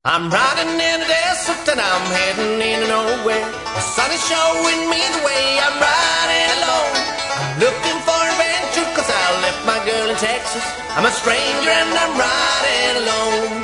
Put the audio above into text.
I'm riding in the desert and I'm heading into nowhere. The sun is showing me the way. I'm riding alone. I'm looking for adventure 'cause I left my girl in Texas. I'm a stranger and I'm riding alone.